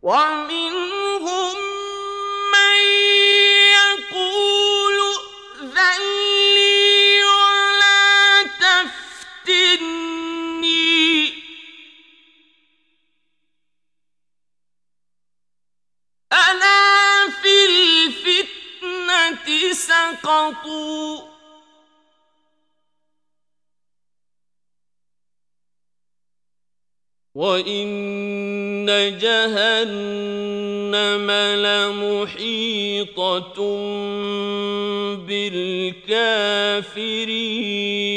ومنهم من يقول ائذن لي ولا تفتني ألا في الفتنة سقطوا وإن جهنم لمحيطة بالكافرين